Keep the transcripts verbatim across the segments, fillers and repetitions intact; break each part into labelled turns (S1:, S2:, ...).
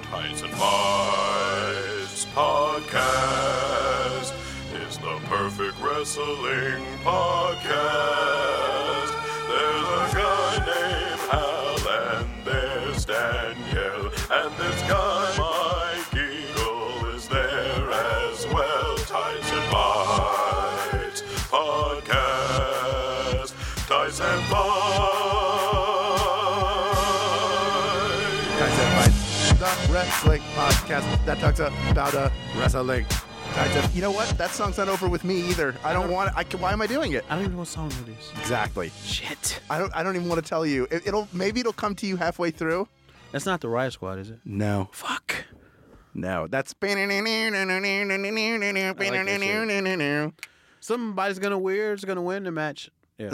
S1: Tyson Fights Podcast is the perfect wrestling podcast. There's a guy named Hal and there's Danielle, and this guy Mike Eagle is there as well. Tyson Fights Podcast. Tyson Fights.
S2: Tyson Fights, the wrestling podcast that talks about uh, wrestling. Tyson, you know what? That song's not over with me either. I don't want. I can, why am I doing it?
S3: I don't even know what song it is.
S2: Exactly.
S3: Shit.
S2: I don't. I don't even want to tell you. It, it'll maybe it'll come to you halfway through.
S3: That's not the Riot Squad, is it?
S2: No.
S3: Fuck.
S2: No. That's.
S3: Somebody's gonna weird's gonna win the match. Yeah.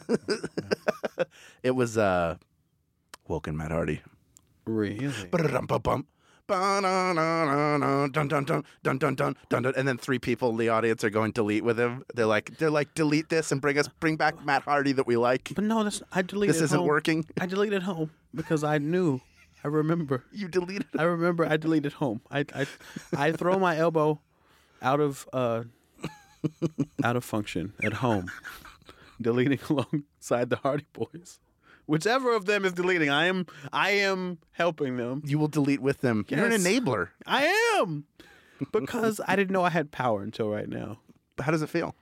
S2: It was uh, Woken Matt Hardy.
S3: Really?
S2: Ba-da-dum-ba-bum. Ba-na-na-na-na, dun, dun, dun, dun, dun, dun, dun, dun. And then three people in the audience are going delete with him. They're like, they're like, delete this and bring us, bring back Matt Hardy that we like.
S3: But no, that's I deleted.
S2: This isn't
S3: home.
S2: working.
S3: I deleted home because I knew. I remember.
S2: You deleted.
S3: I remember. I deleted home. I I I throw my elbow out of uh out of function at home, deleting alongside the Hardy Boys. Whichever of them is deleting, I am I am helping them.
S2: You will delete with them. You're an
S3: Yes.
S2: enabler.
S3: I am because I didn't know I had power until right now.
S2: How does it feel?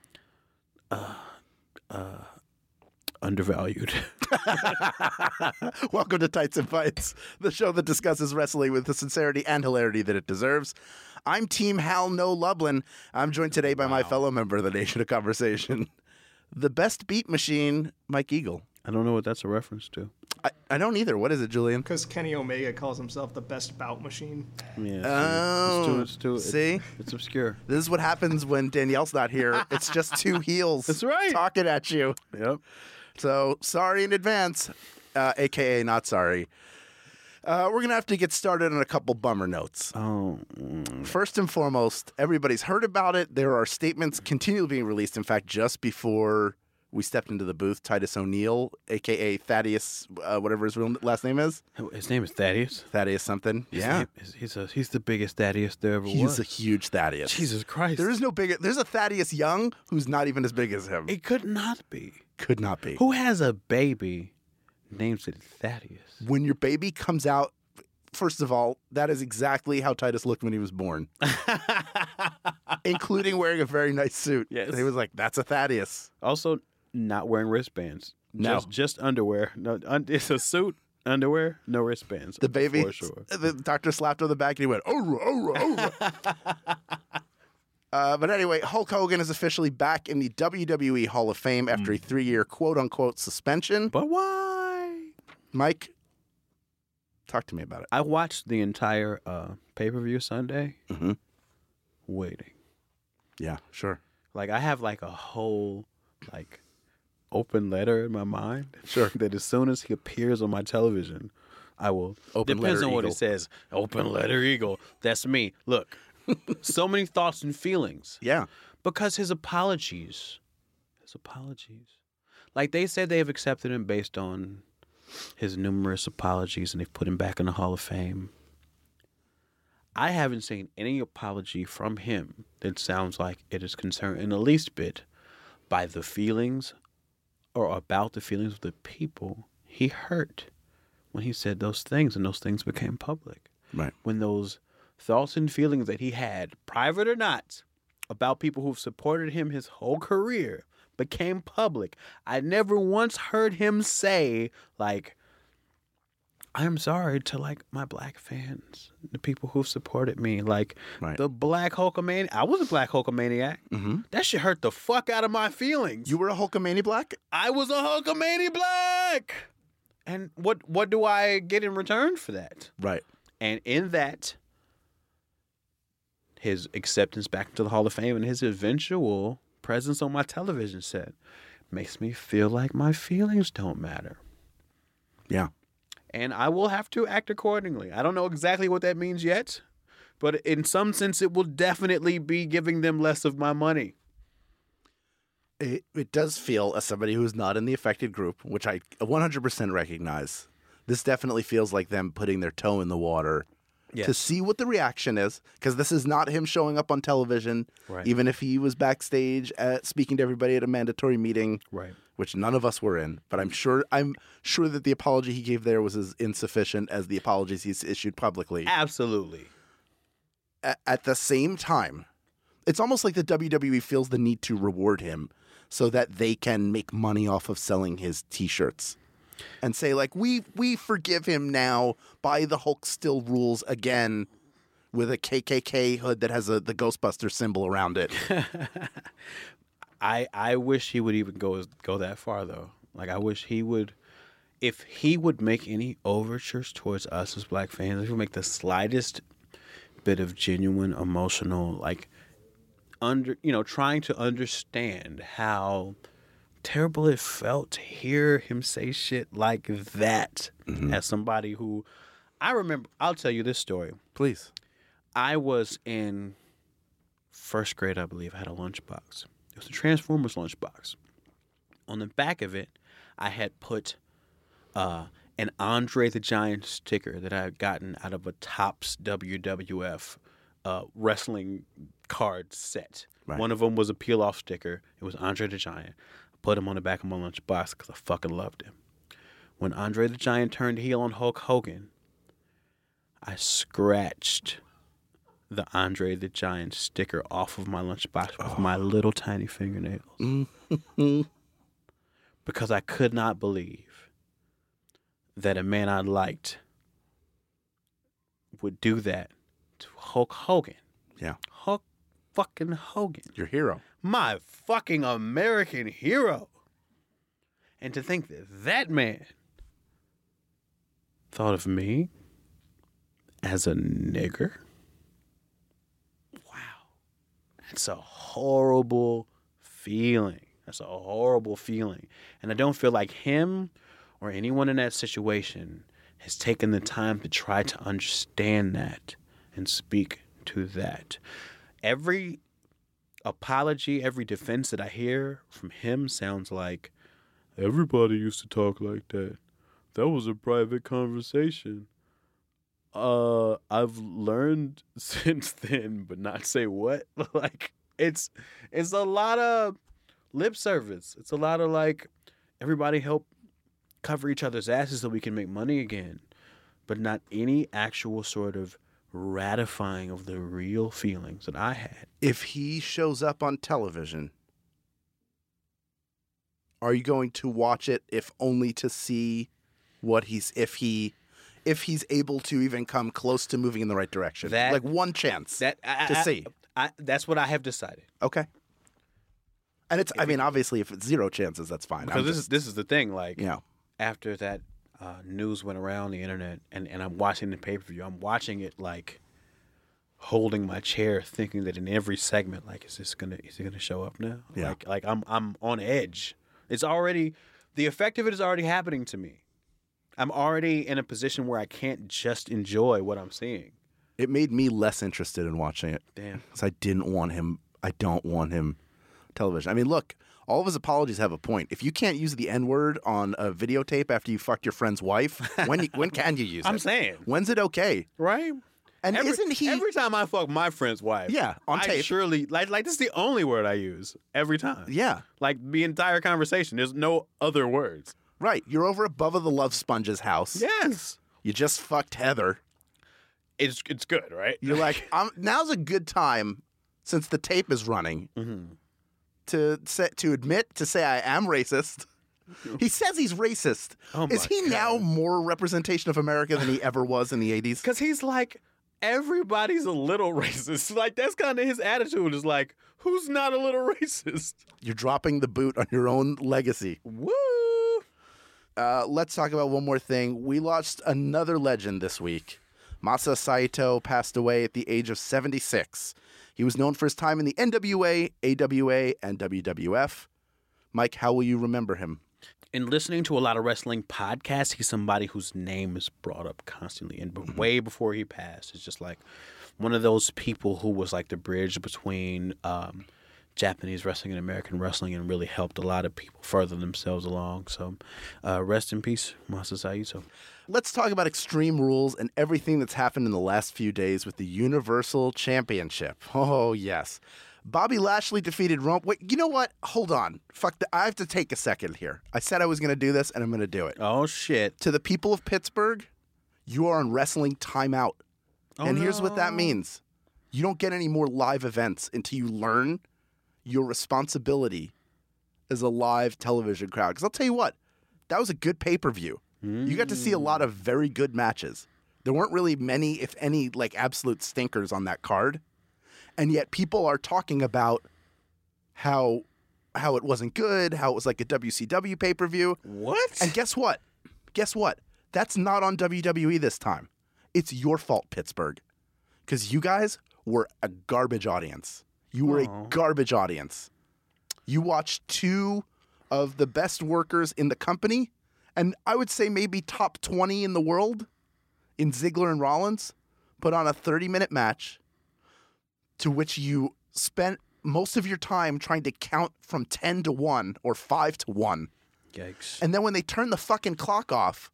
S3: Undervalued.
S2: Welcome to Tights and Fights, the show that discusses wrestling with the sincerity and hilarity that it deserves. I'm Team Hal No Lublin. I'm joined today by my fellow member of the Nation of Conversation, the best beat machine, Mike Eagle.
S3: I don't know what that's a reference to.
S2: I, I don't either. What is it, Julian?
S4: Because Kenny Omega calls himself the best bout machine.
S3: Yeah.
S2: Oh,
S3: it's too, it's too,
S2: see?
S3: It's, it's obscure.
S2: This is what happens when Danielle's not here. It's just two heels
S3: That's right.
S2: talking at you.
S3: Yep.
S2: So sorry in advance, uh, a k a not sorry. Uh, we're going to have to get started on a couple bummer notes.
S3: Oh. mm.
S2: First and foremost, everybody's heard about it. There are statements continually being released. In fact, just before we stepped into the booth, Titus O'Neil, a k a. Thaddeus, uh, whatever his real last name is.
S3: His name is Thaddeus.
S2: Thaddeus something.
S3: His
S2: yeah.
S3: name is- he's a, he's the biggest Thaddeus there ever
S2: He's
S3: was.
S2: a huge Thaddeus.
S3: Jesus Christ.
S2: There is no bigger. There's a Thaddeus Young who's not even as big as him.
S3: It could not be.
S2: Could not be.
S3: Who has a baby names it Thaddeus?
S2: When your baby comes out, first of all, that is exactly how Titus looked when he was born, including wearing a very nice suit.
S3: Yes.
S2: He was like, "That's a Thaddeus."
S3: Also, not wearing wristbands.
S2: No.
S3: Just, just underwear. No, un- it's a suit, underwear, no wristbands.
S2: The baby,
S3: For sure.
S2: the doctor slapped on the back and he went, "Oh, oh, oh." Uh, but anyway, Hulk Hogan is officially back in the W W E Hall of Fame after a three-year quote-unquote suspension.
S3: But why?
S2: Mike, talk to me about it.
S3: I watched the entire uh, pay-per-view Sunday
S2: Mhm.
S3: waiting.
S2: Yeah, sure.
S3: Like, I have, like, a whole, like, open letter in my mind.
S2: Sure.
S3: That as soon as he appears on my television, I will.
S2: Open
S3: Depends
S2: letter
S3: on what
S2: eagle.
S3: it says. Open letter eagle. That's me. Look. So many thoughts and feelings.
S2: Yeah.
S3: Because his apologies, his apologies, like they said, they have accepted him based on his numerous apologies, and they've put him back in the Hall of Fame. I haven't seen any apology from him that sounds like it is concerned in the least bit by the feelings or about the feelings of the people he hurt when he said those things, and those things became public.
S2: Right.
S3: When those thoughts and feelings that he had, private or not, about people who've supported him his whole career became public. I never once heard him say, like, I'm sorry to, like, my black fans, the people who've supported me. Like,
S2: Right.
S3: the Black Hulkamaniac. I was a Black Hulkamaniac.
S2: Mm-hmm.
S3: That shit hurt the fuck out of my feelings.
S2: You were a Hulkamania Black?
S3: I was a Hulkamaniac Black. And what, what do I get in return for that?
S2: Right.
S3: And in that, his acceptance back into the Hall of Fame and his eventual presence on my television set makes me feel like my feelings don't matter.
S2: Yeah.
S3: And I will have to act accordingly. I don't know exactly what that means yet, but in some sense, it will definitely be giving them less of my money.
S2: It, it does feel, as somebody who's not in the affected group, which I one hundred percent recognize, this definitely feels like them putting their toe in the water
S3: Yes.
S2: to see what the reaction is, because this is not him showing up on television,
S3: Right.
S2: even if he was backstage at, speaking to everybody at a mandatory meeting,
S3: Right.
S2: which none of us were in. But I'm sure I'm sure that the apology he gave there was as insufficient as the apologies he's issued publicly.
S3: Absolutely.
S2: A- at the same time, it's almost like the W W E feels the need to reward him so that they can make money off of selling his T-shirts. And say, like, we we forgive him now. Buy the Hulk Still Rules again with a K K K hood that has a the Ghostbuster symbol around it.
S3: I I wish he would even go go that far though. Like I wish he would, if he would make any overtures towards us as black fans, if he would make the slightest bit of genuine emotional, like under you know, trying to understand how terrible it felt to hear him say shit like that
S2: Mm-hmm.
S3: as somebody who I remember. I'll tell you this story.
S2: Please.
S3: I was in first grade, I believe. I had a lunchbox. It was a Transformers lunchbox. On the back of it, I had put uh, an Andre the Giant sticker that I had gotten out of a Topps W W F uh, wrestling card set.
S2: Right.
S3: One of them was a peel-off sticker. It was Andre the Giant. I put him on the back of my lunchbox because I fucking loved him. When Andre the Giant turned heel on Hulk Hogan, I scratched the Andre the Giant sticker off of my lunchbox with my little tiny fingernails. Because I could not believe that a man I liked would do that to Hulk Hogan.
S2: Yeah.
S3: Hulk fucking Hogan.
S2: Your hero.
S3: My fucking American hero. And to think that that man thought of me as a nigger. Wow. That's a horrible feeling. That's a horrible feeling. And I don't feel like him or anyone in that situation has taken the time to try to understand that and speak to that. Every apology, every defense that I hear from him sounds like, everybody used to talk like that. That was a private conversation. Uh, I've learned since then, but not say what. Like, it's it's a lot of lip service. It's a lot of like, everybody help cover each other's asses so we can make money again, but not any actual sort of ratifying of the real feelings that I had.
S2: If he shows up on television, are you going to watch it if only to see what he's if he if he's able to even come close to moving in the right direction?
S3: That-
S2: like one chance
S3: That I,
S2: to
S3: I-
S2: see.
S3: I, that's what I have decided.
S2: Okay. And it's I mean obviously if it's zero chances that's fine.
S3: Because
S2: I'm
S3: this
S2: just,
S3: is this is the thing. Like,
S2: you know,
S3: after that uh, news went around the internet, and, and I'm watching the pay per view, I'm watching it like holding my chair, thinking that in every segment, like, is this gonna is he gonna show up now?
S2: Yeah.
S3: Like, like I'm I'm on edge. It's already the effect of it is already happening to me. I'm already in a position where I can't just enjoy what I'm seeing.
S2: it made me less interested in watching it.
S3: Damn.
S2: Because I didn't want him I don't want him television. I mean, look, all of his apologies have a point. If you can't use the N-word on a videotape after you fucked your friend's wife, when when can you use it?
S3: I'm saying.
S2: When's it okay?
S3: Right?
S2: And
S3: every,
S2: isn't he
S3: every time I fuck my friend's wife?
S2: Yeah, on
S3: I
S2: tape.
S3: surely like like this is the only word I use every time.
S2: Yeah.
S3: Like the entire conversation. There's no other words.
S2: Right. You're over above of the Love Sponge's house.
S3: Yes.
S2: You just fucked Heather.
S3: It's it's good, right?
S2: You're like, um, now's a good time, since the tape is running,
S3: Mm-hmm.
S2: to say, to admit to say I am racist. He says he's racist.
S3: Oh my
S2: is he
S3: God.
S2: now more representation of America than he ever was in the eighties?
S3: Because he's like, everybody's a little racist. Like, that's kind of his attitude is like, who's not a little racist?
S2: You're dropping the boot on your own legacy.
S3: Woo!
S2: Uh, let's talk about one more thing. We lost another legend this week. Masa Saito passed away at the age of seventy-six. He was known for his time in the N W A, A W A, and W W F. Mike, how will you remember him?
S3: In listening to a lot of wrestling podcasts, he's somebody whose name is brought up constantly. And b- way before he passed, it's just like one of those people who was like the bridge between um, Japanese wrestling and American wrestling and really helped a lot of people further themselves along. So uh, rest in peace, Masasa Ito.
S2: Let's talk about Extreme Rules and everything that's happened in the last few days with the Universal Championship. Oh, yes. Bobby Lashley defeated Roman. Wait, you know what? Hold on. Fuck the, I have to take a second here. I said I was going to do this, and I'm going to do it.
S3: Oh, shit.
S2: To the people of Pittsburgh, you are on wrestling timeout.
S3: Oh,
S2: and here's what that
S3: no.
S2: means. You don't get any more live events until you learn your responsibility as a live television crowd. Because I'll tell you what, that was a good pay-per-view. Mm. You got to see a lot of very good matches. There weren't really many, if any, like absolute stinkers on that card. And yet people are talking about how how it wasn't good, how it was like a W C W pay-per-view.
S3: What?
S2: And guess what? Guess what? That's not on W W E this time. It's your fault, Pittsburgh. Because you guys were a garbage audience. You were
S3: Aww.
S2: a garbage audience. You watched two of the best workers in the company, and I would say maybe top twenty in the world, in Ziggler and Rollins, put on a thirty-minute match to which you spent most of your time trying to count from ten to one or five to one.
S3: Yikes.
S2: And then when they turn the fucking clock off,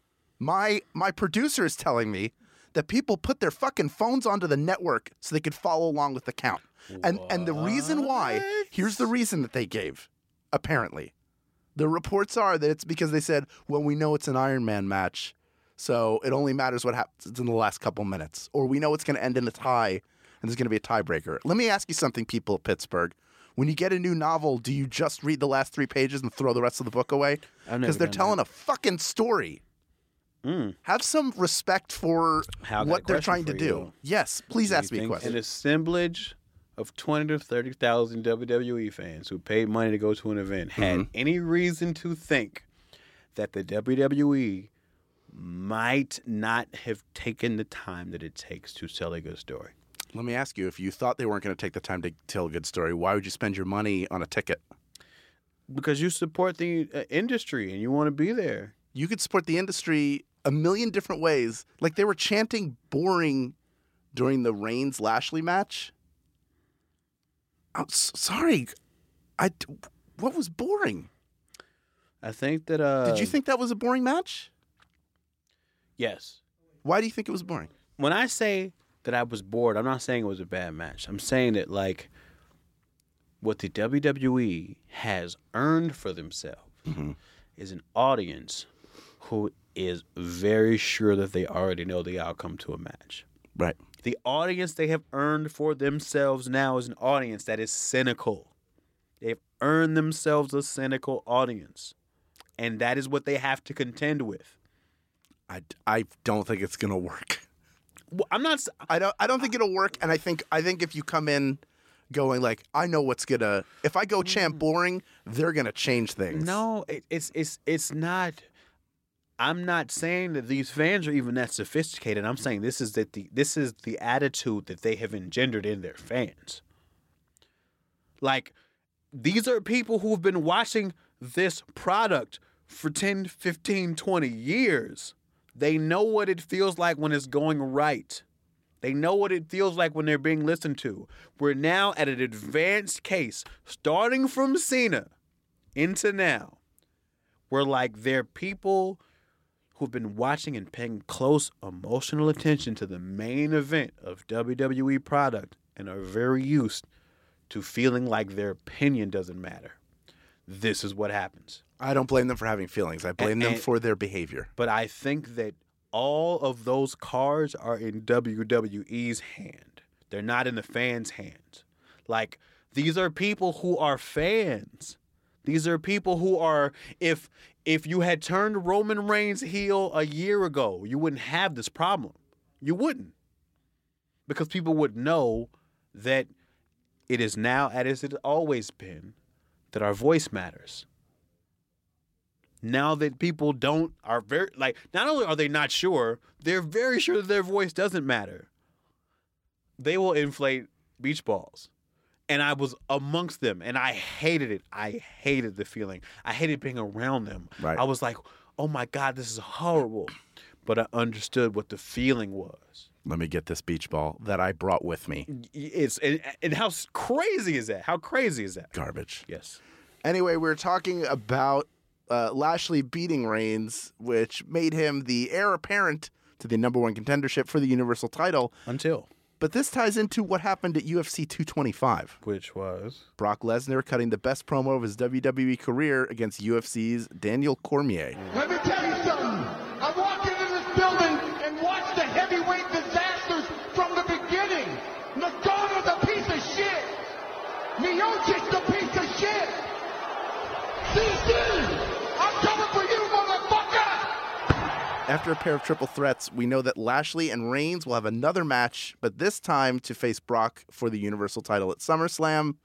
S2: my my producer is telling me that people put their fucking phones onto the network so they could follow along with the count. And and the reason why, here's the reason that they gave, apparently. The reports are that it's because they said, well, we know it's an Iron Man match, so it only matters what happens in the last couple minutes. Or we know it's going to end in a tie, and there's going to be a tiebreaker. Let me ask you something, people of Pittsburgh. When you get a new novel, do you just read the last three pages and throw the rest of the book away?
S3: I've never
S2: Because they're
S3: done
S2: telling
S3: that.
S2: a fucking story.
S3: Mm.
S2: Have some respect for
S3: Hal, I got a
S2: what they're
S3: question
S2: trying to
S3: for
S2: do.
S3: you.
S2: Yes, please
S3: Do
S2: ask
S3: you
S2: me a
S3: think
S2: question.
S3: An assemblage of twenty to thirty thousand W W E fans who paid money to go to an event had
S2: Mhm.
S3: any reason to think that the W W E might not have taken the time that it takes to sell a good story?
S2: Let me ask you, if you thought they weren't going to take the time to tell a good story, why would you spend your money on a ticket?
S3: Because you support the uh, industry and you want to be there.
S2: You could support the industry a million different ways. Like they were chanting boring during the Reigns-Lashley match. I'm s- sorry. I, what was boring?
S3: I think that. Uh,
S2: Did you think that was a boring match?
S3: Yes.
S2: Why do you think it was boring?
S3: When I say that I was bored, I'm not saying it was a bad match. I'm saying that, like, what the W W E has earned for themselves
S2: Mm-hmm.
S3: is an audience who is very sure that they already know the outcome to a match.
S2: Right.
S3: The audience they have earned for themselves now is an audience that is cynical. They've earned themselves a cynical audience. And that is what they have to contend with.
S2: I, I don't think it's going to work.
S3: Well, I'm not... s-
S2: I don't I don't think it'll work, and I think I think if you come in going like, I know what's gonna if I go chant boring, they're gonna change things.
S3: No, it, it's it's it's not. I'm not saying that these fans are even that sophisticated. I'm saying this is that the this is the attitude that they have engendered in their fans. Like, these are people who have been watching this product for ten, fifteen, twenty years. They know what it feels like when it's going right. They know what it feels like when they're being listened to. We're now at an advanced case, starting from Cena into now, where, like, there are people who've been watching and paying close emotional attention to the main event of W W E product and are very used to feeling like their opinion doesn't matter. This is what happens.
S2: I don't blame them for having feelings. I blame
S3: And-
S2: them
S3: and-
S2: for their behavior.
S3: But I think that all of those cards are in W W E's hand. They're not in the fans' hands. Like, these are people who are fans. These are people who are, if if you had turned Roman Reigns heel a year ago, you wouldn't have this problem. You wouldn't. Because people would know that it is now, as it has always been, that our voice matters. Now that people don't, are very, like, not only are they not sure, they're very sure that their voice doesn't matter. They will inflate beach balls. And I was amongst them, and I hated it. I hated the feeling. I hated being around them.
S2: Right.
S3: I was like, oh my God, this is horrible. But I understood what the feeling was.
S2: Let me get this beach ball that I brought with me.
S3: It's and, and how s- crazy is that? How crazy is that?
S2: Garbage.
S3: Yes.
S2: Anyway, we're talking about uh, Lashley beating Reigns, which made him the heir apparent to the number one contendership for the Universal title.
S3: Until.
S2: But this ties into what happened at U F C two twenty-five.
S3: Which was?
S2: Brock Lesnar cutting the best promo of his W W E career against U F C's Daniel Cormier.
S5: Let me tell you something. I walked into this building and watched the heavyweight disasters from the beginning. Nagano's a piece of shit. Miocic's a piece of shit. C C, I'm coming for you, motherfucker!
S2: After a pair of triple threats, we know that Lashley and Reigns will have another match, but this time to face Brock for the Universal title at SummerSlam.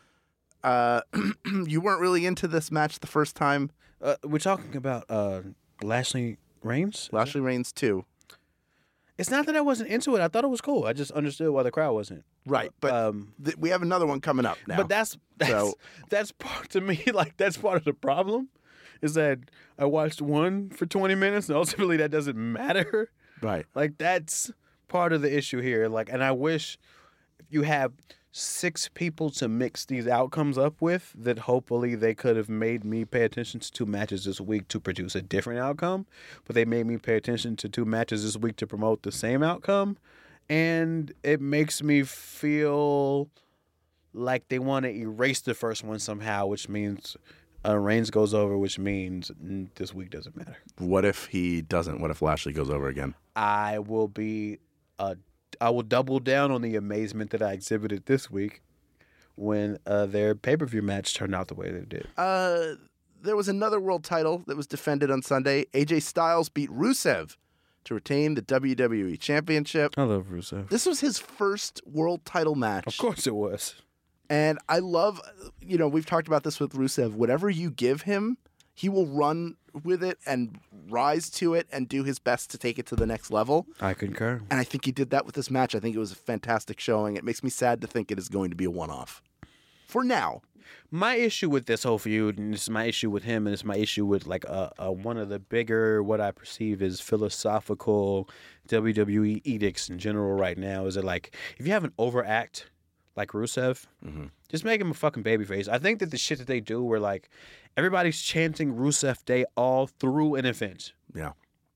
S2: Uh, you weren't really into this match the first time.
S3: Uh, we're talking about uh, Lashley Reigns?
S2: Lashley Reigns too.
S3: It's not that I wasn't into it. I thought it was cool. I just understood why the crowd wasn't.
S2: Right, but
S3: Um,
S2: th- we have another one coming up now.
S3: But that's that's
S2: So-
S3: that's part to me. Like that's part of the problem, is that I watched one for twenty minutes, and ultimately that doesn't matter.
S2: right.
S3: Like that's part of the issue here. Like, and I wish you have six people to mix these outcomes up with, that hopefully they could have made me pay attention to two matches this week to produce a different outcome. But they made me pay attention to two matches this week to promote the same outcome. And it makes me feel like they want to erase the first one somehow, which means uh, Reigns goes over, which means mm, this week doesn't matter.
S2: What if he doesn't? What if Lashley goes over again?
S3: I will be, uh, I will double down on the amazement that I exhibited this week when uh, their pay-per-view match turned out the way they did.
S2: Uh, there was another world title that was defended on Sunday. A J Styles beat Rusev to retain the W W E Championship.
S3: I love Rusev.
S2: This was his first world title match.
S3: Of course it was.
S2: And I love, you know, we've talked about this with Rusev. Whatever you give him, he will run with it and rise to it and do his best to take it to the next level.
S3: I concur.
S2: And I think he did that with this match. I think it was a fantastic showing. It makes me sad to think it is going to be a one-off. For now.
S3: My issue with this whole feud, and this is my issue with him, and it's my issue with like a, a one of the bigger, what I perceive as philosophical W W E edicts in general right now, is that like, if you have an overact like Rusev,
S2: Mm-hmm.
S3: just make him a fucking babyface. I think that the shit that they do where like everybody's chanting Rusev Day all through an event.
S2: Yeah.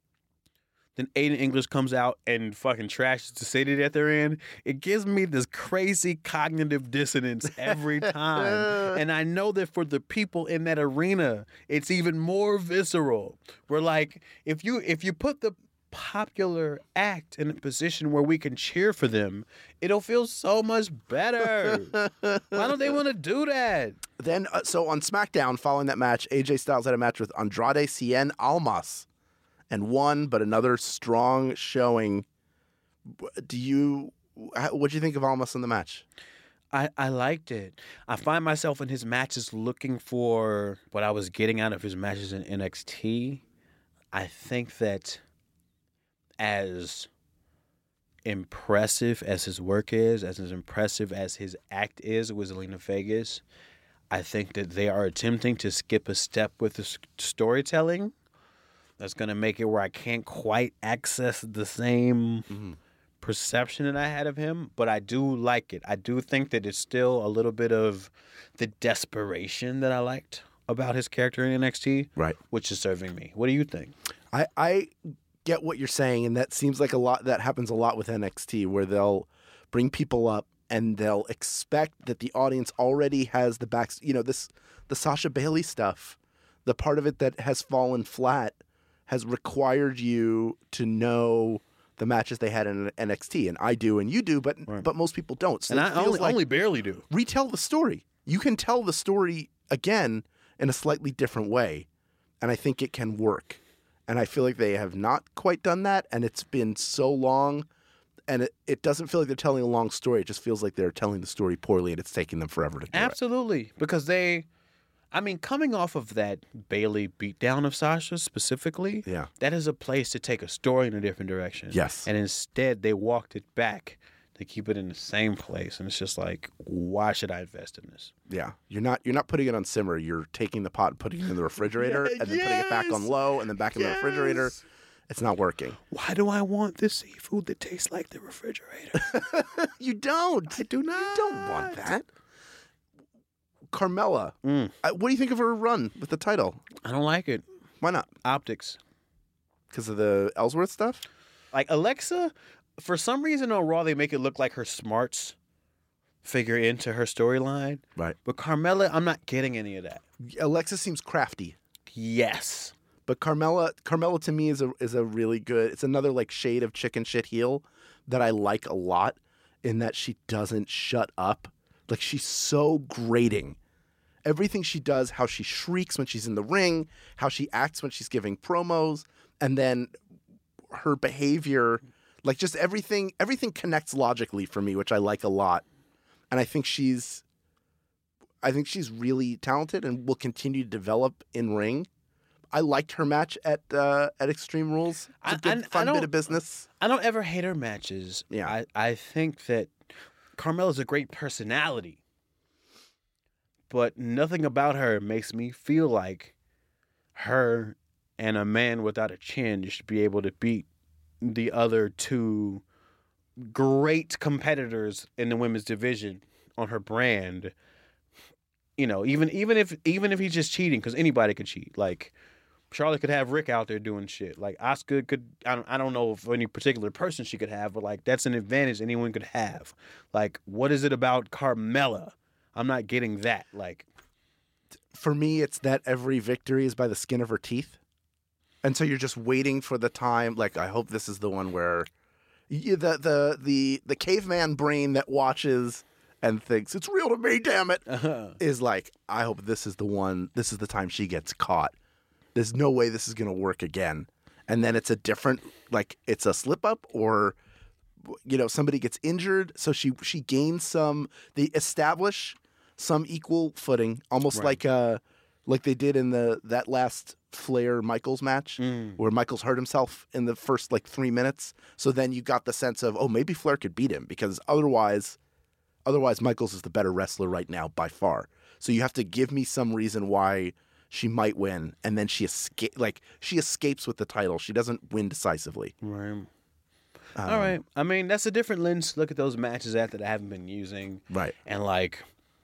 S3: Then Aiden English comes out and fucking trashes the city that they're in. It gives me this crazy cognitive dissonance every time. And I know that for the people in that arena, it's even more visceral. We're like, if you if you put the popular act in a position where we can cheer for them, it'll feel so much better. Why don't they want to do that?
S2: Then, uh, so on SmackDown, following that match, A J Styles had a match with Andrade Cien Almas and won, but another strong showing. Do you, what do you think of Almas in the match?
S3: I, I liked it. I find myself in his matches looking for what I was getting out of his matches in N X T. I think that as impressive as his work is, as as impressive as his act is with Zelina Vegas, I think that they are attempting to skip a step with the s- storytelling. That's going to make it where I can't quite access the same
S2: Mm-hmm.
S3: perception that I had of him, but I do like it. I do think that it's still a little bit of the desperation that I liked about his character in N X T,
S2: Right.
S3: which is serving me. What do you think?
S2: I, I get what you're saying, and that seems like a lot that happens a lot with N X T, where they'll bring people up and they'll expect that the audience already has the back, you know, this the Sasha Bailey stuff, the part of it that has fallen flat has required you to know the matches they had in N X T, and I do and you do, but
S3: Right.
S2: but most people don't. So
S3: And
S2: it
S3: I
S2: feels
S3: only,
S2: like
S3: only barely do.
S2: retell the story. You can tell the story again in a slightly different way, and I think it can work. And I feel like they have not quite done that, and it's been so long, and it, it doesn't feel like they're telling a long story. It just feels like they're telling the story poorly, and it's taking them forever to do it.
S3: Absolutely. Because they, I mean, coming off of that Bailey beatdown of Sasha specifically,
S2: Yeah.
S3: that is a place to take a story in a different direction.
S2: Yes.
S3: And instead, they walked it back to keep it in the same place. And it's just like, why should I invest in this?
S2: Yeah, you're not you're not putting it on simmer. You're taking the pot and putting it in the refrigerator,
S3: Yeah,
S2: and then putting it back on
S3: yes.
S2: low, and then back in the refrigerator.
S3: Yes.
S2: It's not working.
S3: Why do I want this seafood that tastes like the refrigerator?
S2: You don't.
S3: I do not.
S2: You don't want that. Carmella,
S3: Mm.
S2: uh, what do you think of her run with the title?
S3: I don't like it.
S2: Why not?
S3: Optics.
S2: Because of the Ellsworth stuff?
S3: Like Alexa, for some reason on Raw, they make it look like her smarts figure into her storyline.
S2: Right.
S3: But Carmella, I'm not getting any of that.
S2: Alexa seems crafty.
S3: Yes.
S2: But Carmella, Carmella to me is a is a really good. It's another like shade of chicken shit heel that I like a lot. In that she doesn't shut up. Like she's so grating. Everything she does, how she shrieks when she's in the ring, how she acts when she's giving promos, and then her behavior, like just everything. Everything connects logically for me, which I like a lot. And I think she's, I think she's really talented and will continue to develop in ring. I liked her match at uh, at Extreme Rules. It's a
S3: I-
S2: good,
S3: I- I
S2: fun bit
S3: don't-
S2: of business.
S3: I don't ever hate her matches.
S2: Yeah.
S3: I, I think that Carmella's a great personality. But nothing about her makes me feel like her and a man without a chin should be able to beat the other two great competitors in the women's division on her brand. You know, even even if even if he's just cheating, because anybody could cheat. Like Charlotte could have Rick out there doing shit. Like Asuka could. I don't. I don't know if any particular person she could have, but like that's an advantage anyone could have. Like, what is it about Carmella? I'm not getting that. Like,
S2: For me, it's that every victory is by the skin of her teeth. And so you're just waiting for the time. Like, I hope this is the one where you, the, the, the, the caveman brain that watches and thinks, it's real to me, damn it,
S3: uh,
S2: is like, I hope this is the one, this is the time she gets caught. There's no way this is going to work again. And then it's a different, like, it's a slip up or, you know, somebody gets injured. So she, she gains some, they establish some equal footing, almost
S3: Right.
S2: like uh, like they did in the that last Flair Michaels match,
S3: Mm.
S2: where Michaels hurt himself in the first like three minutes. So then you got the sense of, oh, maybe Flair could beat him because otherwise, otherwise Michaels is the better wrestler right now by far. So you have to give me some reason why she might win, and then she escape like she escapes with the title. She doesn't win decisively.
S3: right.
S2: Um,
S3: All right. I mean, that's a different lens to look at those matches at that I haven't been using.
S2: Right.
S3: And like,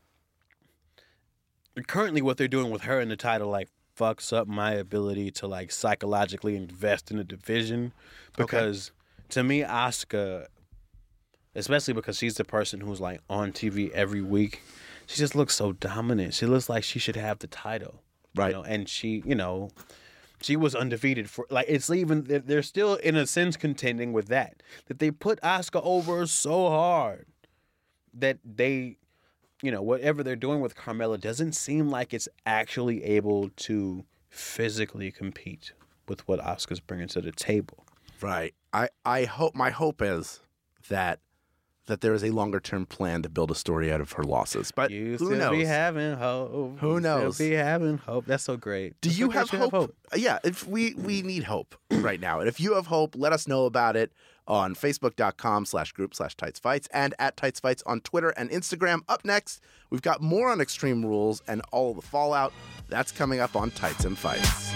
S3: currently what they're doing with her in the title, like, fucks up my ability to like psychologically invest in the division. Because to me, Asuka, especially because she's the person who's like on T V every week, she just looks so dominant. She looks like she should have the title.
S2: Right.
S3: You know? And she, you know, she was undefeated for like it's even they're- they're still in a sense contending with that. That they put Asuka over so hard that they, you know, whatever they're doing with Carmella doesn't seem like it's actually able to physically compete with what Asuka's bringing to the table.
S2: Right. I, I hope my hope is that that there is a longer term plan to build a story out of her losses. But
S3: You
S2: who
S3: still
S2: knows?
S3: be having hope.
S2: Who
S3: You
S2: knows?
S3: Still be having hope. That's so great.
S2: Do
S3: That's
S2: you
S3: so great
S2: have
S3: you
S2: hope? Yeah, if we we need hope right now. And if you have hope, let us know about it on facebook.com slash group slash Tights Fights and at Tights Fights on Twitter and Instagram. Up next, we've got more on Extreme Rules and all of the fallout. That's coming up on Tights and Fights.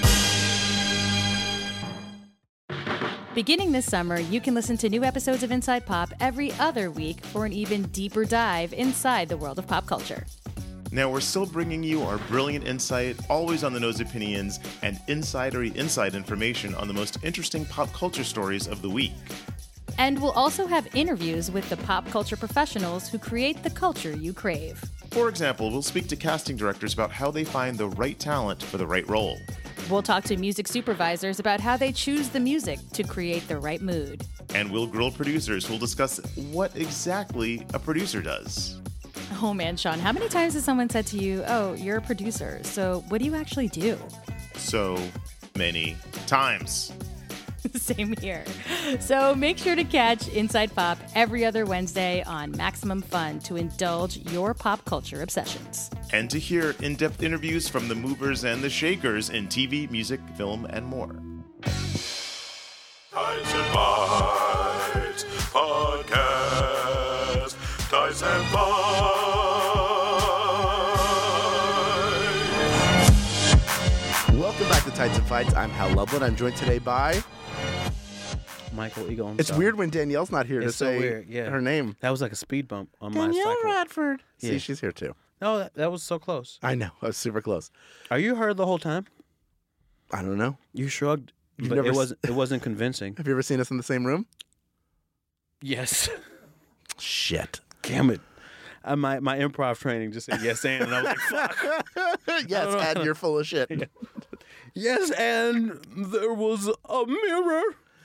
S6: Beginning this summer, you can listen to new episodes of Inside Pop every other week for an even deeper dive inside the world of pop culture.
S7: Now, we're still bringing you our brilliant insight, always on the nose opinions, and insidery inside information on the most interesting pop culture stories of the week.
S6: And we'll also have interviews with the pop culture professionals who create the culture you crave.
S7: For example, we'll speak to casting directors about how they find the right talent for the right role.
S6: We'll talk to music supervisors about how they choose the music to create the right mood.
S7: And we'll grill producers who'll discuss what exactly a producer does.
S6: Oh man, Sean, how many times has someone said to you, oh, you're a producer, so what do you actually do?
S7: So many times.
S6: Same here. So make sure to catch Inside Pop every other Wednesday on Maximum Fun to indulge your pop culture obsessions.
S7: And to hear in-depth interviews from the movers and the shakers in T V, music, film, and more.
S1: Tights and Fights Podcast. Tights and Fights.
S2: Welcome back to Tights and Fights. I'm Hal Lublin. I'm joined today by
S3: Michael Eagle. I'm
S2: It's
S3: sorry.
S2: weird when Danielle's not here
S3: It's
S2: to
S3: so
S2: say
S3: weird, yeah.
S2: her name.
S3: That was like a speed bump on my
S2: Danielle
S3: cycle.
S2: Radford. See,
S3: Yeah.
S2: she's here too.
S3: No, that, that was so close.
S2: I know. I was super close.
S3: Are you heard the whole time?
S2: I don't know.
S3: You shrugged,
S2: You've
S3: but
S2: never
S3: it
S2: s-
S3: wasn't. It wasn't convincing.
S2: Have you ever seen us in the same room?
S3: Yes.
S2: Shit.
S3: Damn it. I, my my improv training just said yes and, and I was like, fuck.
S2: Yes, and you're full of shit.
S3: Yes, and there was a mirror.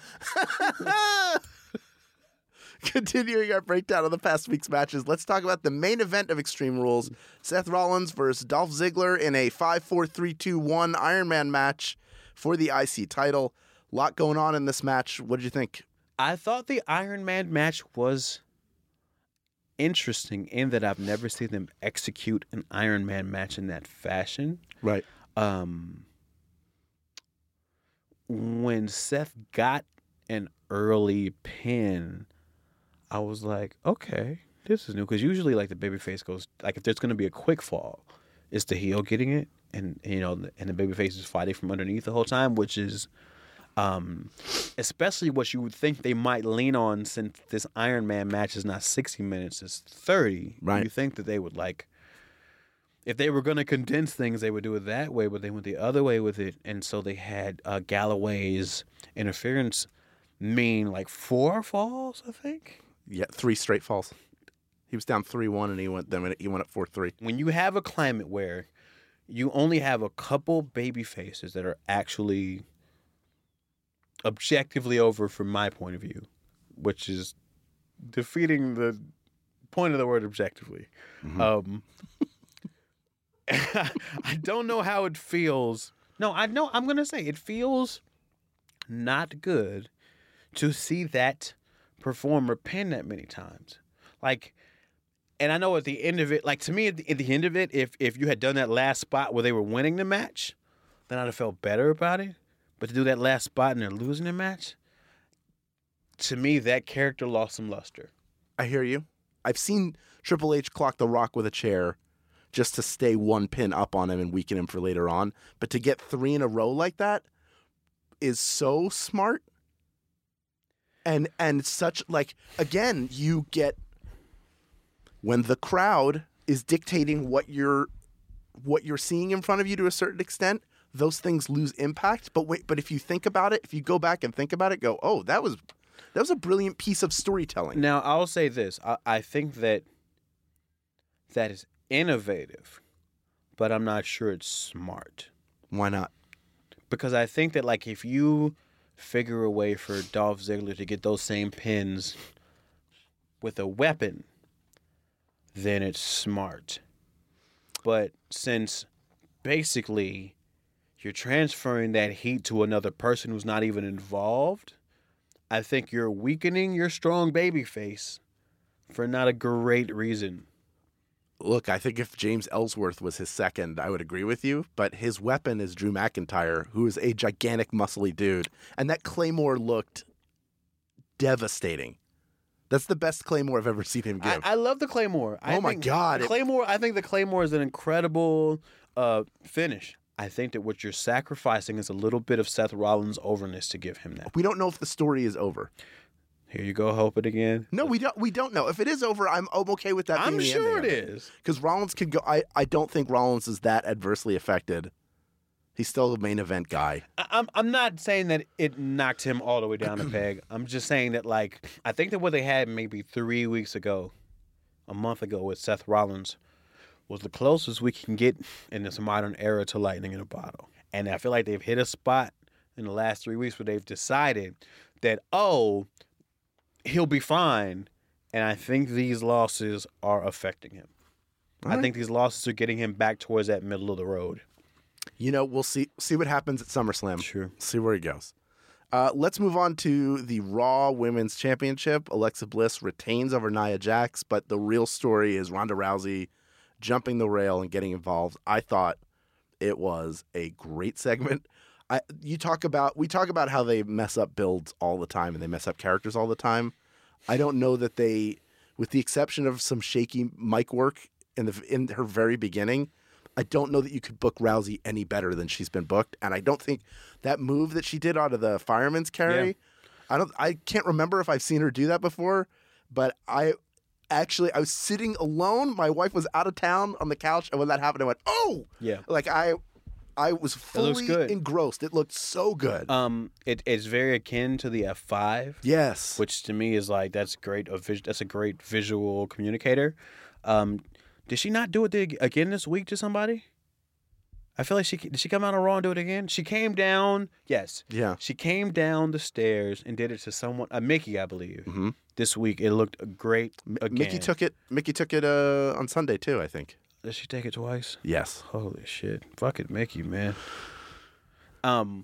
S2: Continuing our breakdown of the past week's matches, let's talk about the main event of Extreme Rules. Seth Rollins versus Dolph Ziggler in a five four three two one Iron Man match for the I C title. Lot going on in this match. What did you think?
S3: I thought the Iron Man match was interesting in that I've never seen them execute an Iron Man match in that fashion.
S2: Right.
S3: Um, when Seth got an early pin, I was like, okay, this is new. Because usually, like, the babyface goes, like, if there's going to be a quick fall, it's the heel getting it. And, you know, and the babyface is fighting from underneath the whole time, which is um, especially what you would think they might lean on since this Iron Man match is not sixty minutes, it's thirty.
S2: Right.
S3: You think that they would, like, if they were going to condense things, they would do it that way, but they went the other way with it. And so they had uh, Galloway's interference mean, like, four falls, I think.
S2: Yeah, three straight falls. He was down three one, and he went then he went up four three.
S3: When you have a climate where you only have a couple baby faces that are actually objectively over from my point of view, which is defeating the point of the word objectively.
S2: Mm-hmm.
S3: Um, I don't know how it feels. No, I know. I'm going to say it feels not good to see that performer pin that many times. Like, and I know at the end of it, like, to me, at the, at the end of it, if if you had done that last spot where they were winning the match, then I'd have felt better about it. But to do that last spot and they're losing the match, to me, that character lost some luster.
S2: I hear you. I've seen Triple H clock The Rock with a chair just to stay one pin up on him and weaken him for later on. But to get three in a row like that is so smart. And and such, like, again, you get when the crowd is dictating what you're what you're seeing in front of you to a certain extent, those things lose impact. But wait, but if you think about it, if you go back and think about it, go, oh, that was that was a brilliant piece of storytelling.
S3: Now, I'll say this. I, I think that that is innovative, but I'm not sure it's smart.
S2: Why not?
S3: Because I think that, like, if you figure a way for Dolph Ziggler to get those same pins with a weapon, then it's smart. But since basically you're transferring that heat to another person who's not even involved, I think you're weakening your strong babyface for not a great reason.
S2: Look, I think if James Ellsworth was his second, I would agree with you. But his weapon is Drew McIntyre, who is a gigantic, muscly dude. And that Claymore looked devastating. That's the best Claymore I've ever seen him give.
S3: I, I love the Claymore. I
S2: Oh my
S3: think
S2: God,
S3: the
S2: it-
S3: Claymore! I think the Claymore is an incredible uh, finish. I think that what you're sacrificing is a little bit of Seth Rollins' overness to give him that.
S2: we don't know if the story is over.
S3: Here you go, hope it again.
S2: No, we don't. We don't know. If it is over, I'm, I'm okay with that.
S3: I'm
S2: being the
S3: sure it
S2: ending of
S3: is.
S2: Because Rollins could go. I, I don't think Rollins is that adversely affected. He's still the main event guy.
S3: I- I'm I'm not saying that it knocked him all the way down the peg. I'm just saying that, like, I think that what they had maybe three weeks ago, a month ago with Seth Rollins, was the closest we can get in this modern era to lightning in a bottle. And I feel like they've hit a spot in the last three weeks where they've decided that, oh, he'll be fine. And I think these losses are affecting him.
S2: All
S3: I
S2: right.
S3: think these losses are getting him back towards that middle of the road.
S2: You know, we'll see see what happens at SummerSlam.
S3: Sure.
S2: See where he goes. Uh, let's move on to the Raw Women's Championship. Alexa Bliss retains over Nia Jax, but the real story is Ronda Rousey jumping the rail and getting involved. I thought it was a great segment. I you talk about we talk about how they mess up builds all the time and they mess up characters all the time. I don't know that they, with the exception of some shaky mic work in the in her very beginning, I don't know that you could book Rousey any better than she's been booked. And I don't think that move that she did out of the fireman's carry,
S3: Yeah.
S2: I don't. I can't remember if I've seen her do that before, but I actually I was sitting alone. My wife was out of town on the couch, and when that happened, I went, "Oh!"
S3: Yeah.
S2: Like I, I was
S3: looks
S2: fully
S3: good.
S2: engrossed. It looked so good.
S3: Um, it, it's very akin to the F five.
S2: yes.
S3: Which to me is like that's great. A vis- that's a great visual communicator. Um, did she not do it the- again this week to somebody? I feel like she did. She come out on Raw and do it again. She came down. Yes.
S2: Yeah.
S3: She came down the stairs and did it to someone. Uh, Mickey, I believe.
S2: Mm-hmm.
S3: This week it looked great. Again.
S2: Mickey took it. Mickey took it uh, on Sunday too. I think.
S3: Did she take it twice?
S2: Yes.
S3: Holy shit! Fuck it, Mickey, man. Um,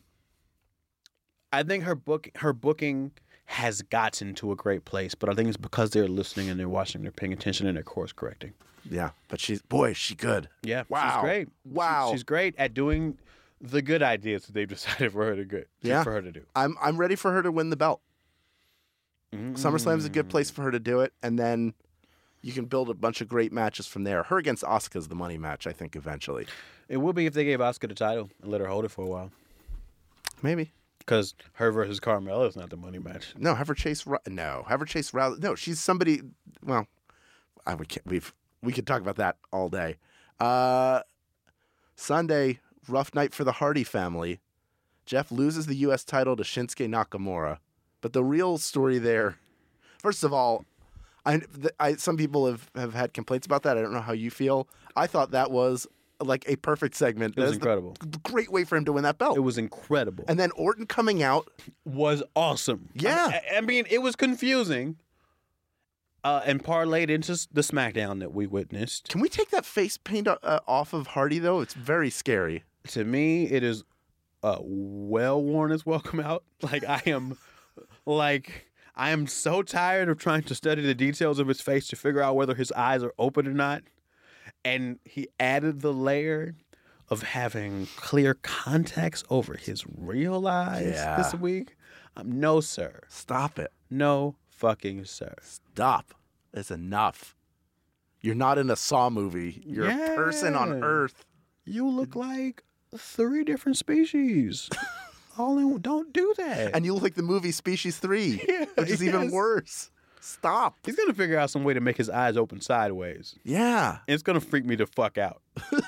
S3: I think her book, her booking has gotten to a great place, but I think it's because they're listening and they're watching, they're paying attention, and they're course correcting.
S2: Yeah, but she's boy, is she good.
S3: Yeah,
S2: Wow.
S3: she's great.
S2: Wow.
S3: She- she's great at doing the good ideas that they've decided for her to good.
S2: Yeah.
S3: for her to do.
S2: I'm I'm ready for her to win the belt.
S3: Mm.
S2: SummerSlam's a good place for her to do it, and then you can build a bunch of great matches from there. Her against Asuka's the money match, I think, eventually.
S3: It would be if they gave Asuka the title and let her hold it for a while,
S2: Maybe.
S3: because her versus Carmella is not the money match.
S2: No, have her chase. Ro- no, have her chase Rousey. No, she's somebody. Well, I we can't. We've we could talk about that all day. Uh, Sunday, rough night for the Hardy family. Jeff loses the U S title to Shinsuke Nakamura, but the real story there. First of all, I, th- I some people have, have had complaints about that. I don't know how you feel. I thought that was like a perfect segment.
S3: It was
S2: That is the
S3: incredible.
S2: great way for him to win that belt.
S3: It was incredible.
S2: And then Orton coming out.
S3: was awesome.
S2: Yeah.
S3: I, I mean, it was confusing. Uh, and parlayed into s- the SmackDown that we witnessed.
S2: Can we take that face paint uh, off of Hardy though? It's very scary.
S3: To me, it is uh, well worn as welcome out. Like I am, like I am so tired of trying to study the details of his face to figure out whether his eyes are open or not. And he added the layer of having clear contacts over his real eyes
S2: Yeah.
S3: this week. Um, no, sir.
S2: Stop it.
S3: No fucking sir.
S2: Stop. It's enough. You're not in a Saw movie. You're a person on
S3: Yeah.
S2: Earth.
S3: You look like three different species. All in, don't do that.
S2: And you look like the movie Species three,
S3: Yeah,
S2: which is even
S3: yes.
S2: worse. Stop.
S3: He's gonna figure out some way to make his eyes open sideways.
S2: Yeah.
S3: It's gonna freak me the fuck out.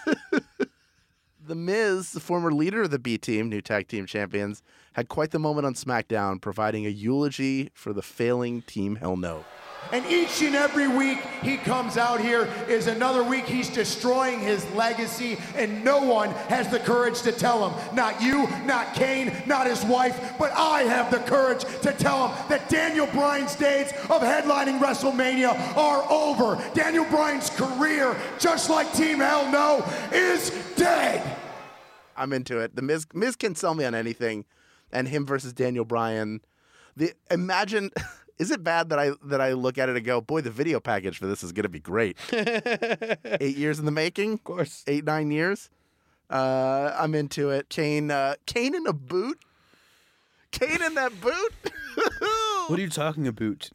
S2: The Miz, the former leader of the B Team, new tag team champions, had quite the moment on SmackDown, providing a eulogy for the failing Team Hell No.
S8: And each and every week he comes out here is another week he's destroying his legacy, and no one has the courage to tell him. Not you, not Kane, not his wife, but I have the courage to tell him that Daniel Bryan's days of headlining WrestleMania are over. Daniel Bryan's career, just like Team Hell No, is dead.
S2: I'm into it. The Miz, Miz can sell me on anything, and him versus Daniel Bryan. The imagine. Is it bad that I that I look at it and go, boy, the video package for this is going to be great? Eight years in the making, of
S3: course.
S2: Eight nine years. Uh, I'm into it. Kane, uh, Kane in a boot. Kane in that boot.
S3: What are you talking about?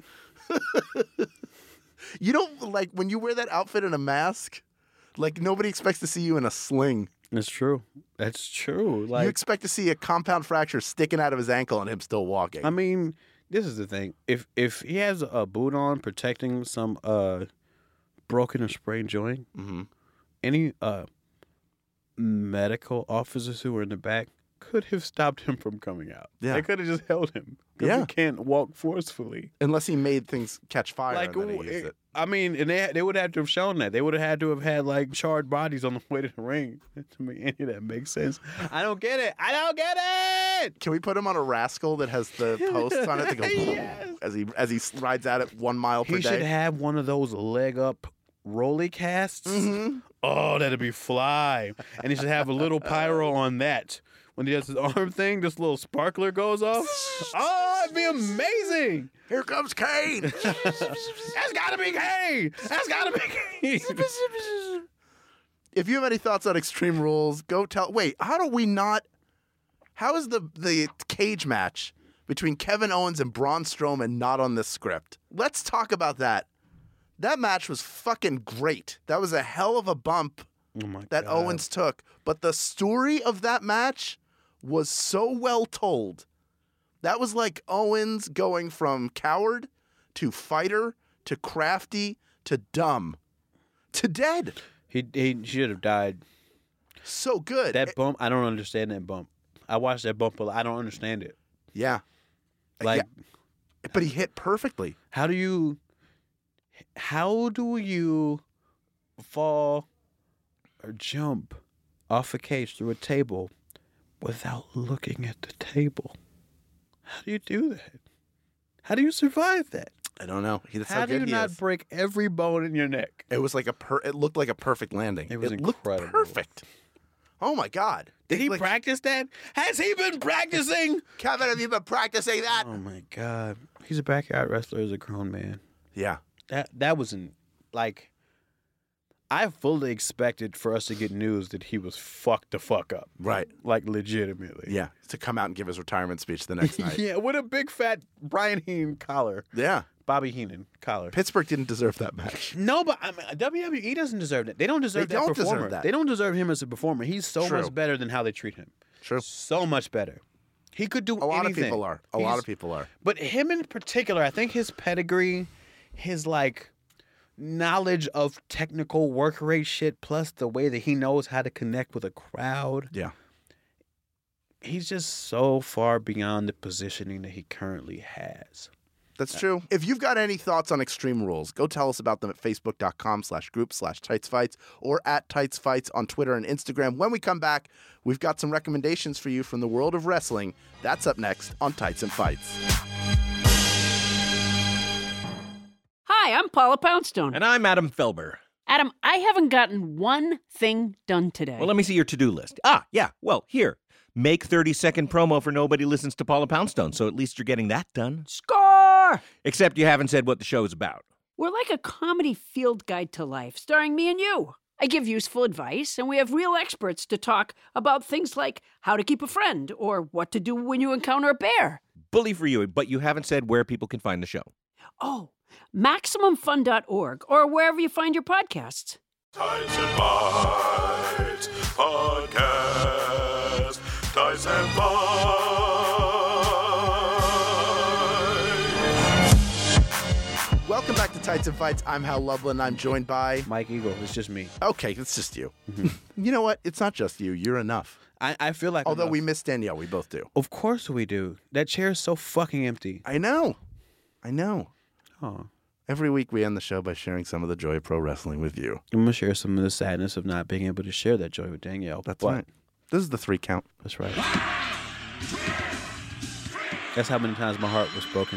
S2: You don't like when you wear that outfit and a mask. Like nobody expects to see you in a sling.
S3: That's true. That's true. Like
S2: you expect to see a compound fracture sticking out of his ankle and him still walking.
S3: I mean, this is the thing. If if he has a boot on protecting some uh broken or sprained joint,
S2: mm-hmm.
S3: any uh medical officers who were in the back could have stopped him from coming out.
S2: Yeah.
S3: They could have just held him. Because
S2: Yeah.
S3: he can't walk forcefully.
S2: Unless he made things catch fire
S3: Like,
S2: and then he
S3: w-
S2: used it.
S3: I mean, and they they would have to have shown that. They would have had to have had like charred bodies on the way to the ring to make any of that make sense. I don't get it. I don't get it.
S2: Can we put him on a rascal that has the posts on it that go
S3: Yes.
S2: as he as he rides at it one mile per
S3: He
S2: day?
S3: should have one of those leg up rolly casts.
S2: Mm-hmm.
S3: Oh, that'd be fly. And he should have a little pyro on that. When he does his arm thing, this little sparkler goes off. Oh, it'd be amazing.
S2: Here comes Kane.
S3: That's gotta be Kane. That's gotta be Kane.
S2: If you have any thoughts on Extreme Rules, go tell. Wait, how do we not? How is the the cage match between Kevin Owens and Braun Strowman not on this script? Let's talk about that. That match was fucking great. That was a hell of a bump
S3: Oh my
S2: that
S3: God.
S2: Owens took. But the story of that match was so well told That was like Owens going from coward to fighter to crafty to dumb to dead.
S3: He he should have died.
S2: So good.
S3: That bump, I don't understand that bump. I watched that bump, but I don't understand it.
S2: Yeah.
S3: Like,
S2: yeah. But he hit perfectly.
S3: How do you, how do you fall or jump off a cage through a table without looking at the table? How do you do that? How do you survive that?
S2: I don't know. He, that's
S3: how,
S2: how
S3: do
S2: good
S3: you
S2: he
S3: not
S2: is.
S3: break every bone in your neck?
S2: It was like a per. It looked like a perfect landing.
S3: It was
S2: it
S3: incredible.
S2: Looked perfect. Oh my God!
S3: Did he
S2: like,
S3: practice that? Has he been practicing?
S2: Kevin, have you been practicing that?
S3: Oh my God! He's a backyard wrestler as a grown man.
S2: Yeah.
S3: That that wasn't like. I fully expected for us to get news that he was fucked the fuck up.
S2: Right.
S3: Like legitimately.
S2: Yeah. To come out and give his retirement speech the next night.
S3: Yeah, with a big fat Brian Heenan collar.
S2: Yeah.
S3: Bobby Heenan collar.
S2: Pittsburgh didn't deserve that match.
S3: No, but I mean, W W E doesn't deserve that. They don't deserve
S2: They
S3: that
S2: don't
S3: performer.
S2: deserve that.
S3: They don't deserve him as a performer. He's so
S2: True.
S3: much better than how they treat him.
S2: True.
S3: So much better. He could do
S2: A lot
S3: anything.
S2: of people are. A
S3: He's-
S2: lot of people are.
S3: But him in particular, I think his pedigree, his like knowledge of technical work rate shit, plus the way that he knows how to connect with a crowd.
S2: Yeah.
S3: He's just so far beyond the positioning that he currently has.
S2: That's true. If you've got any thoughts on Extreme Rules, go tell us about them at facebook.com slash group slash tightsfights or at tightsfights on Twitter and Instagram. When we come back, we've got some recommendations for you from the world of wrestling. That's up next on Tights and Fights.
S9: Hi, I'm Paula Poundstone.
S10: And I'm Adam Felber.
S9: Adam, I haven't gotten one thing done today.
S10: Well, let me see your to-do list. Ah, yeah. Well, here. Make thirty-second promo for Nobody Listens to Paula Poundstone, so at least you're getting that done.
S9: Score!
S10: Except you haven't said what the show is about.
S9: We're like a comedy field guide to life, starring me and you. I give useful advice, and we have real experts to talk about things like how to keep a friend or what to do when you encounter a bear.
S10: Bully for you, but you haven't said where people can find the show.
S9: Oh, Maximum Fun dot org or wherever you find your podcasts.
S1: Tights and Fights Podcast. Tights and Fights.
S2: Welcome back to Tights and Fights. I'm Hal Lublin. I'm joined by
S3: Mike Eagle. It's just me.
S2: Okay, it's just you. You know what? It's not just you. You're enough.
S3: I, I feel like
S2: Although
S3: enough.
S2: we miss Danielle, we both do.
S3: Of course we do. That chair is so fucking empty.
S2: I know. I know.
S3: Oh.
S2: Every week we end the show by sharing some of the joy of pro wrestling with you.
S3: I'm going to share some of the sadness of not being able to share that joy with Danielle.
S2: That's
S3: but
S2: right. This is the three count.
S3: That's right. That's how many times my heart was broken.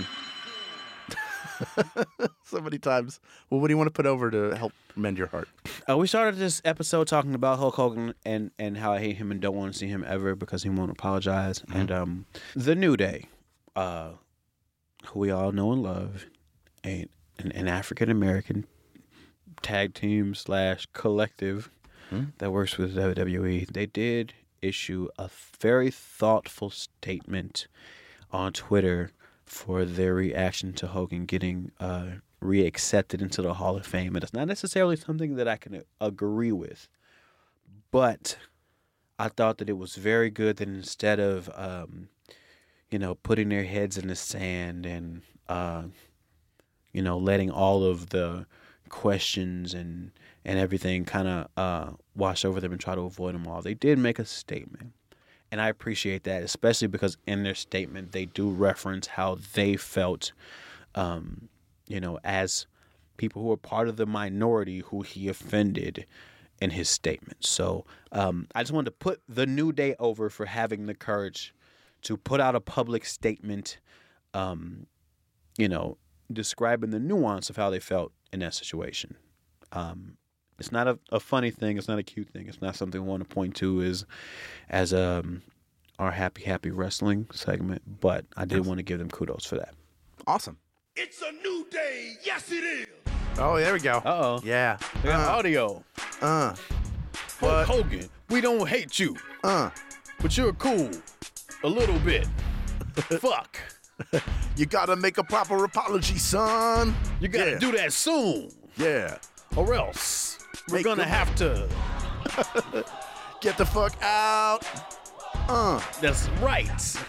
S2: So many times. Well, what do you want to put over to help mend your heart?
S3: Uh, we started this episode talking about Hulk Hogan and, and how I hate him and don't want to see him ever because he won't apologize. Mm-hmm. And um, The New Day, uh, who we all know and love, a, an, an African-American tag team slash collective mm-hmm. that works with W W E, they did issue a very thoughtful statement on Twitter for their reaction to Hogan getting uh, reaccepted into the Hall of Fame. And it's not necessarily something that I can agree with, but I thought that it was very good that instead of, um, you know, putting their heads in the sand and, uh, you know, letting all of the questions and, and everything kind of uh, wash over them and try to avoid them all, they did make a statement. And I appreciate that, especially because in their statement, they do reference how they felt, um, you know, as people who were part of the minority who he offended in his statement. So um, I just wanted to put the New Day over for having the courage to put out a public statement, um, you know, describing the nuance of how they felt in that situation. Um It's not a, a funny thing. It's not a cute thing. It's not something we want to point to as, as um, our happy, happy wrestling segment. But I did want to give them kudos for that.
S2: Awesome.
S5: It's a new day. Yes, it is.
S2: Oh, there we go.
S3: Uh-oh.
S2: Yeah.
S3: We got
S2: Uh,
S3: audio.
S2: Uh.
S3: Hulk Hogan, we don't hate you.
S2: Uh.
S3: But you're cool. A little bit. Fuck.
S2: You gotta make a proper apology, son.
S3: You gotta
S2: Yeah.
S3: do that soon.
S2: Yeah.
S3: Or else we're
S2: Make
S3: gonna
S2: good-
S3: have to.
S2: Get the fuck out. Uh.
S3: That's right.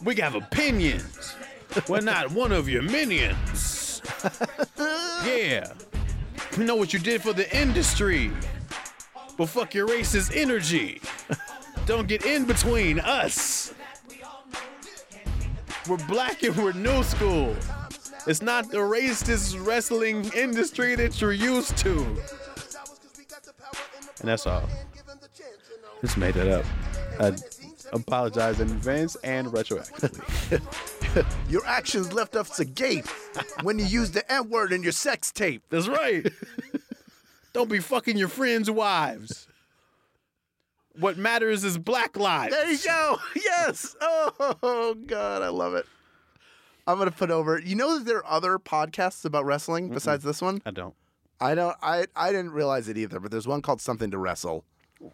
S3: We have opinions. We're not one of your minions. Yeah. We know what you did for the industry. But fuck your racist energy. Don't get in between us. We're black and we're new school. It's not the racist wrestling industry that you're used to. And that's all. Just made that up. I apologize in advance and retroactively.
S2: Your actions left us agape when you used the N-word in your sex tape.
S3: That's right. Don't be fucking your friends' wives. What matters is black lives.
S2: There you go. Yes. Oh, God, I love it. I'm going to put over. You know that there are other podcasts about wrestling
S3: Mm-mm.
S2: besides this one?
S3: I don't.
S2: I don't. I, I didn't realize it either, but there's one called Something to Wrestle.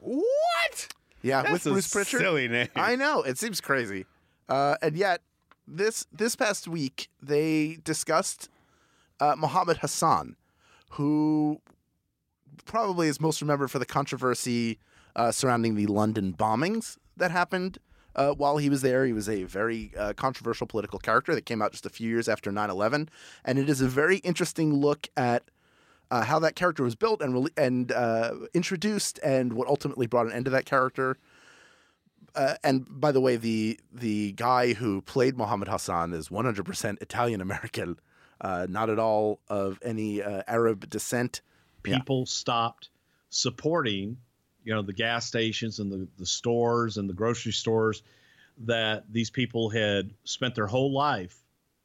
S3: What?
S2: Yeah,
S3: That's
S2: with
S3: a
S2: Bruce Pritchard.
S3: silly name.
S2: I know. It seems crazy. Uh, and yet, this this past week, they discussed uh, Muhammad Hassan, who probably is most remembered for the controversy uh, surrounding the London bombings that happened uh, while he was there. He was a very uh, controversial political character that came out just a few years after nine eleven. And it is a very interesting look at uh, how that character was built and re- and uh, introduced and what ultimately brought an end to that character. Uh, and by the way, the the guy who played Muhammad Hassan is one hundred percent Italian American, uh, not at all of any uh, Arab descent.
S11: People yeah. stopped supporting, you know, the gas stations and the, the stores and the grocery stores that these people had spent their whole life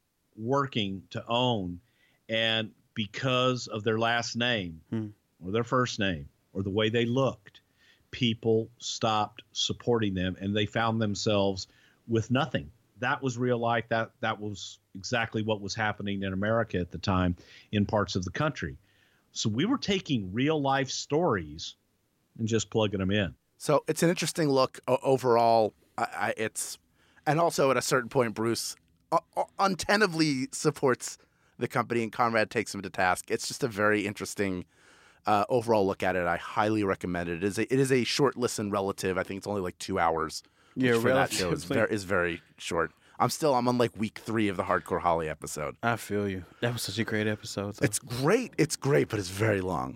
S11: working to own. And because of their last name
S3: hmm.
S11: or their first name or the way they looked, people stopped supporting them and they found themselves with nothing. That was real life. That that was exactly what was happening in America at the time in parts of the country. So we were taking real life stories and just plugging them in.
S2: So it's an interesting look uh, overall. I, I, it's and also at a certain point, Bruce uh, uh, untenably supports the company and Conrad takes him to task. It's just a very interesting Uh, overall look at it. I highly recommend it. It is a, it is a short listen relative. I think it's only like two hours.
S3: Yeah,
S2: for that show is
S3: relatively.
S2: very, is very short. I'm still I'm on like week three of the Hardcore Holly episode.
S3: I feel you. That was such a great episode. though.
S2: It's great. It's great, but it's very long.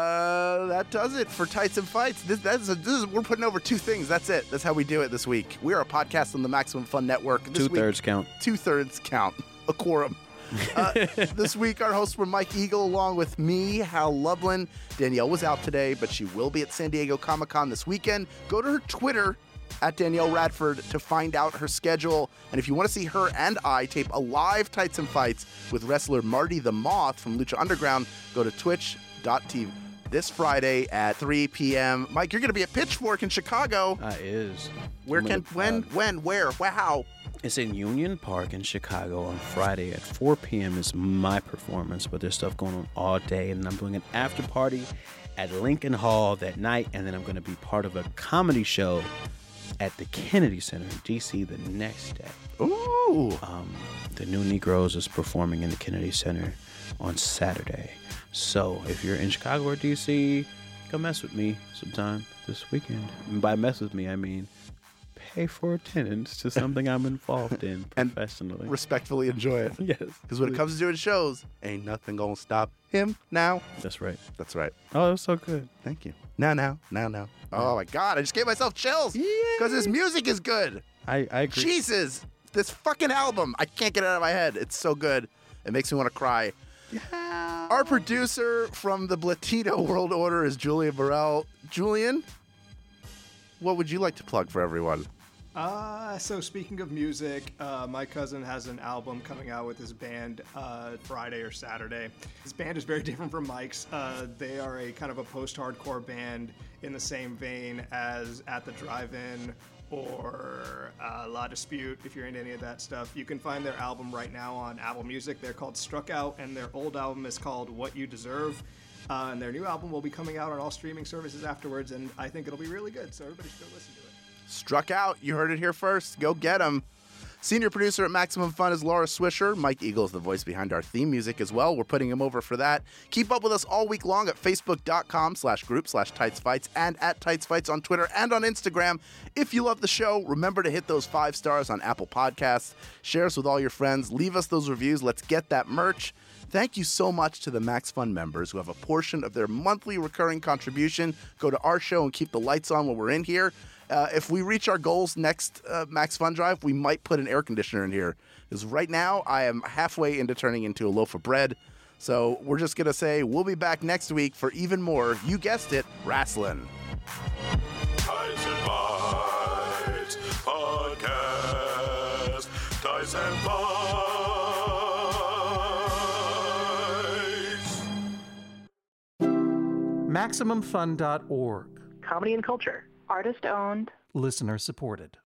S2: Uh, that does it for Tights and Fights. This, that's a, this is, we're putting over two things. That's it. That's how we do it this week. We are a podcast on the Maximum Fun Network. This
S3: Two thirds
S2: week,
S3: count.
S2: Two thirds count. A quorum. uh, this week, our hosts were Mike Eagle, along with me, Hal Lublin. Danielle was out today, but she will be at San Diego Comic-Con this weekend. Go to her Twitter, at Danielle Radford, to find out her schedule. And if you want to see her and I tape a live Tights and Fights with wrestler Marty the Moth from Lucha Underground, go to twitch dot t v this Friday at three p.m. Mike, you're going to be at Pitchfork in Chicago.
S3: Uh, is.
S2: Where
S3: I'm
S2: can,
S3: gonna-
S2: when,
S3: uh,
S2: when, where, how?
S3: It's in Union Park in Chicago on Friday at four p.m. is my performance, but there's stuff going on all day, and I'm doing an after party at Lincoln Hall that night, and then I'm going to be part of a comedy show at the Kennedy Center in D C the next day.
S2: Ooh!
S3: Um, the New Negroes is performing in the Kennedy Center on Saturday. So if you're in Chicago or D C, come mess with me sometime this weekend. And by mess with me, I mean pay for attendance to something I'm involved in
S2: And
S3: professionally.
S2: Respectfully enjoy it.
S3: Yes.
S2: Because when it comes to doing shows, ain't nothing gonna stop him now.
S3: That's right.
S2: That's right.
S3: Oh, that was so good.
S2: Thank you. Now, now, now, now. Oh my God! I just gave myself chills because his music is good.
S3: I, I agree.
S2: Jesus, this fucking album! I can't get it out of my head. It's so good. It makes me want to cry. Our producer from the Blatino World Order is Julian Burrell. Julian, what would you like to plug for everyone?
S4: Uh, so speaking of music, uh, my cousin has an album coming out with his band uh, Friday or Saturday. His band is very different from Mike's. Uh, they are a kind of a post-hardcore band in the same vein as At the Drive-In or uh, La Dispute, if you're into any of that stuff. You can find their album right now on Apple Music. They're called Struck Out, and their old album is called What You Deserve. Uh, and their new album will be coming out on all streaming services afterwards, and I think it'll be really good, so everybody should go listen to it.
S2: Struck Out. You heard it here first. Go get them. Senior producer at Maximum Fun is Laura Swisher. Mike Eagle is the voice behind our theme music as well. We're putting him over for that. Keep up with us all week long at facebook.com slash group slash TightsFights and at TightsFights on Twitter and on Instagram. If you love the show, remember to hit those five stars on Apple Podcasts. Share us with all your friends. Leave us those reviews. Let's get that merch. Thank you so much to the Max Fun members who have a portion of their monthly recurring contribution go to our show and keep the lights on when we're in here. Uh, if we reach our goals next uh, Max Fun Drive, we might put an air conditioner in here. Because right now, I am halfway into turning into a loaf of bread. So we're just going to say we'll be back next week for even more, you guessed it, wrestling.
S1: Ties and Bites Podcast. Ties and Bites.
S12: Maximum Fun dot org.
S13: Comedy and culture. Artist owned.
S12: Listener supported.